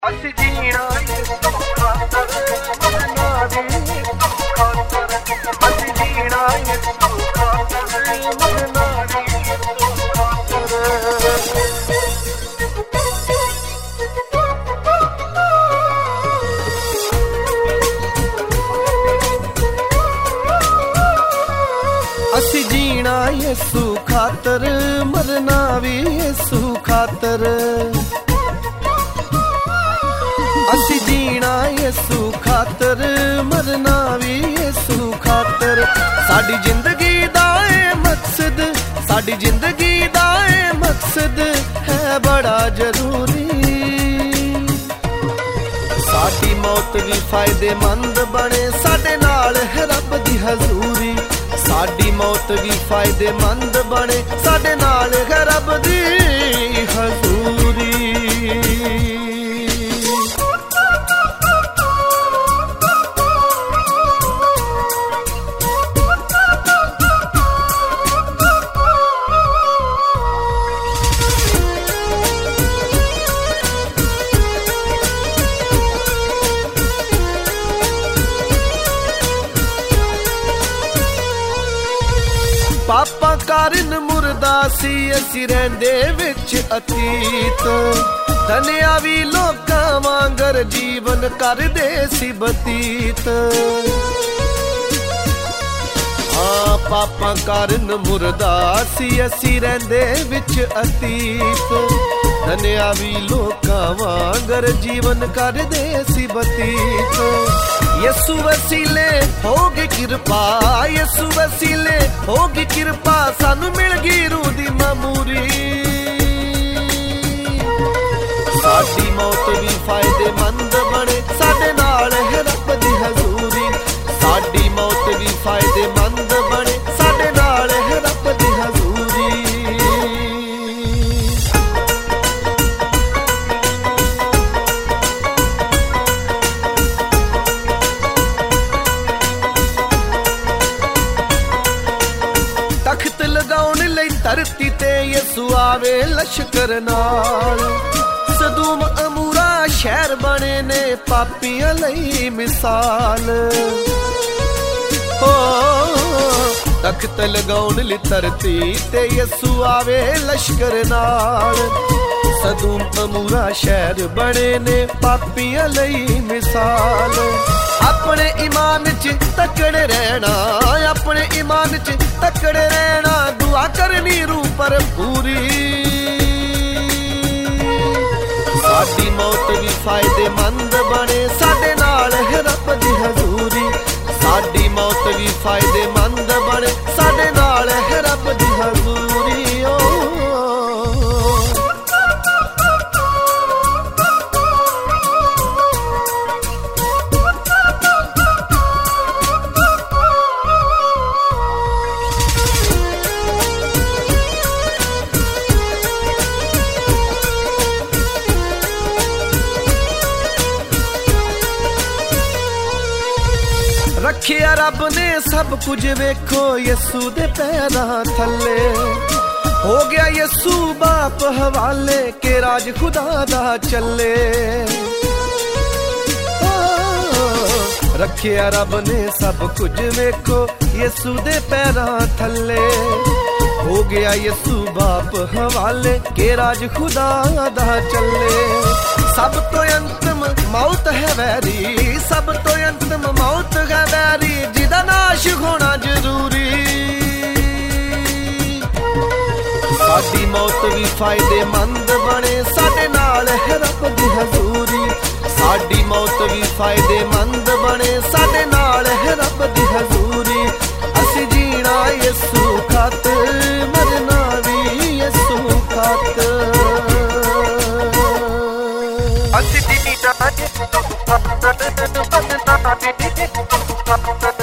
ਅਸੀਂ ਜੀਣਾ ਖਾਤਰ ਮਰਨਾ ਵੀ ਖਾਤਰ ਅਸੀਂ ਜੀਣਾ ਖਾਤਰ ਮਰਨਾ ਵੀ ਖਾਤਰ। ਅਸੀਂ ਜੀਣਾ ਯਿਸੂ ਖਾਤਰ ਮਰਨਾ ਵੀ ਯਿਸੂ ਖਾਤਰ। ਅਸੀਂ ਜੀਣਾ ਯਿਸੂ ਖਾਤਰ ਮਰਨਾ ਵੀ ਯਿਸੂ ਖਾਤਰ। ਸਾਡੀ ਜ਼ਿੰਦਗੀ ਦਾ ਏ ਮਕਸਦ, ਸਾਡੀ ਜ਼ਿੰਦਗੀ ਦਾ ਏ ਮਕਸਦ ਹੈ ਬੜਾ ਜ਼ਰੂਰੀ। ਸਾਡੀ ਮੌਤ ਵੀ ਫਾਇਦੇਮੰਦ ਬਣੇ, ਸਾਡੇ ਨਾਲ ਹੈ ਰੱਬ ਦੀ ਹਜ਼ੂਰੀ। ਸਾਡੀ ਮੌਤ ਵੀ ਫਾਇਦੇਮੰਦ ਬਣੇ, ਸਾਡੇ ਨਾਲ ਹੈ ਰੱਬ ਦੀ ਹਜ਼ੂਰੀ। ਪਾਪਾ ਕਾਰਨ ਮੁਰਦਾ ਸੀ ਅਸੀਂ ਰਹਿੰਦੇ ਵਿੱਚ ਅਤੀਤ। ਧਨਿਆ ਵੀ ਲੋਕਾਂ ਵਾਂਗਰ ਜੀਵਨ ਕਰਦੇ ਸੀ ਬਤੀਤ। ਹਾਂ ਪਾਪਾ ਕਾਰਨ ਮੁਰਦਾ ਸੀ ਅਸੀਂ ਰਹਿੰਦੇ ਵਿੱਚ ਅਤੀਤ। ਧਨਿਆ ਵੀ ਲੋਕਾਂ ਵਾਂਗਰ ਜੀਵਨ ਕਰਦੇ ਸੀ ਬਤੀਤ। ਯਿਸੂ ਵਸੀਲੇ ਹੋਗੀ ਕਿਰਪਾ, ਯਿਸੂ ਵਸੀਲੇ ਹੋਗੀ ਕਿਰਪਾ, ਸਾਨੂੰ ਮਿਲ ਗਈ ਰੂਹ ਦੀ ਮਾਮੂਰੀ। ਸਾਡੀ ਮੌਤ ਵੀ ਫਾਇਦੇਮੰਦ ਬਣੇ, ਸਾਡੇ ਨਾਲ ਹੈ ਰੱਬ ਦੀ ਹਜ਼ੂਰੀ। ਸਾਡੀ ਮੌਤ ਵੀ ਫਾਇਦੇਮੰਦ ਬਣੇ, ਸਾਡੇ ਨਾਲ ਹੈ ਰੱਬ ਦੀ ਹਜ਼ੂਰੀ। ਤਖਤ ਲਗਾਉਣ ਲਈ ਧਰਤੀ ਤੇ ਯਿਸੂ ਆਵੇ ਲਸ਼ਕਰ ਨਾਲ। ਸਦੂਮ ਅਮੂਰਾ ਸ਼ਹਿਰ ਬਣੇ ਨੇ ਪਾਪੀਆਂ ਲਈ ਮਿਸਾਲ। ਹੋ ਤਖਤ ਲਗਾਉਣ ਲਈ ਧਰਤੀ ਤੇ ਯਿਸੂ ਆਵੇ ਲਸ਼ਕਰ ਨਾਲ। ਸਦੂਮ ਅਮੂਰਾ ਸ਼ਹਿਰ ਬਣੇ ਨੇ ਪਾਪੀਆਂ ਲਈ ਮਿਸਾਲ। ਆਪਣੇ ਈਮਾਨ 'ਚ ਤਕੜੇ ਰਹਿਣਾ, ਆਪਣੇ ਈਮਾਨ 'ਚ ਤਕੜੇ ਰਹਿਣਾ, ਦੁਆ ਕਰਨੀ ਰੂਹ ਭਰਪੂਰੀ। ਸਾਡੀ ਮੌਤ ਵੀ ਫਾਇਦੇਮੰਦ ਬਣੇ, ਸਾਡੇ ਨਾਲ ਹੈ ਰੱਬ ਦੀ ਹਜ਼ੂਰੀ। ਸਾਡੀ ਮੌਤ ਵੀ ਫਾਇਦੇਮੰਦ ਬਣੇ, ਸਾਡੇ ਨਾਲ ਹੈ ਰੱਬ ਦੀ ਹਜ਼ੂਰੀ। ਓ ਰੱਖਿਆ ਰੱਬ ਨੇ ਸਭ ਕੁਝ, ਵੇਖੋ ਯਿਸੂ ਦੇ ਪੈਰਾਂ ਥੱਲੇ। ਹੋ ਗਿਆ ਯਿਸੂ ਬਾਪ ਹਵਾਲੇ, ਕਿ ਰਾਜ ਖੁਦਾ ਦਾ ਚੱਲੇ। ਰੱਖਿਆ ਰੱਬ ਨੇ ਸਭ ਕੁਝ, ਵੇਖੋ ਯਿਸੂ ਦੇ ਪੈਰਾਂ ਥੱਲੇ। ਹੋ ਗਿਆ ਯਿਸੂ ਬਾਪ ਹਵਾਲੇ, ਕਿ ਰਾਜ ਖੁਦਾ ਦਾ ਚੱਲੇ। ਸਭ ਤੋਂ ਅੰਤਮ ਮੌਤ ਹੈ ਵੈਰੀ, ਸਭ ਤੋਂ ਅੰਤਮ ਮੌਤ ਹੈ ਵੈਰੀ, ਜਿਹਦਾ ਨਾਸ਼ ਹੋਣਾ ਜ਼ਰੂਰੀ। ਸਾਡੀ ਮੌਤ ਵੀ ਫਾਇਦੇਮੰਦ ਬਣੇ, ਸਾਡੇ ਨਾਲ ਹੈ ਰੱਬ ਦੀ ਹਜ਼ੂਰੀ। ਸਾਡੀ ਮੌਤ ਵੀ ਫਾਇਦੇਮੰਦ ਬਣੇ, ਸਾਡੇ ਨਾਲ ਹੈ ਰੱਬ ਦੀ ਹਜ਼ੂਰੀ। ਅਸੀਂ ਜੀਣਾ ਯਿਸੂ ਖਾਤਰ, ਮਰਨਾ ਵੀ ਯਿਸੂ ਖਾਤਰ। ਅਸੀਂ ਜੀਣਾ ਯਿਸੂ ਖਾਤਰ, ਮਰਨਾ ਵੀ ਯਿਸੂ ਖਾਤਰ।